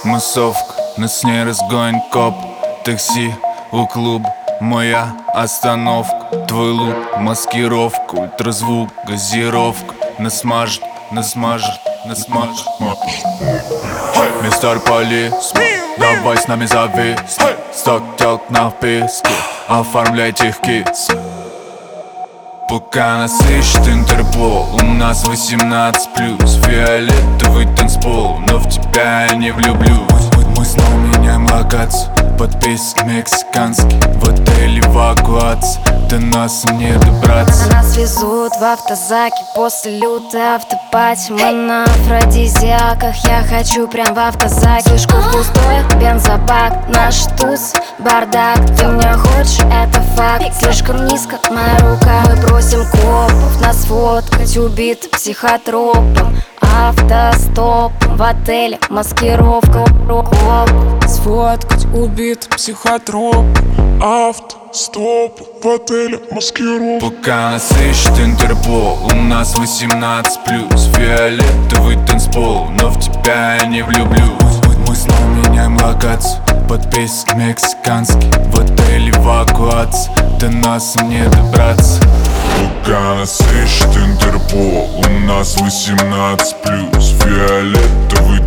Массовка, нас с ней разгонит коп. Такси у клуба, моя остановка. Твой лук, маскировка, ультразвук, газировка. Нас смажет, нас смажет, нас смажет. Мистер полисмен, давай с нами завис. Сток телк на вписке, оформляйте их китс. Пока нас ищет Интерпол, у нас 18+. Фиолетовый танцпол, но в тебя я не влюблюсь. Мы снова меняем локацию, подписок мексиканский. В отеле эвакуация, до нас не добраться. Нас везут в автозаке после лютой автопати. Мы на афродизиаках, я хочу прям в автозаке. Слишком пустой бензобак, наш туз, бардак. Ты меня хочешь, это факт. Слишком низко моя рука. Мы просим копов нас сфоткать, убит психотропом. Автостоп в отеле, маскировка. Сфоткать убит психотроп. Автостоп в отеле, маскировка. Пока нас ищет Интерпол, у нас 18+. Фиолетовый танцпол, но в тебя я не влюблюсь. Мы снова меняем локацию, подписок мексиканский. В отеле эвакуация, до нас не добраться. Пока нас ищет Интерпол, у нас 18+. Фиолетовый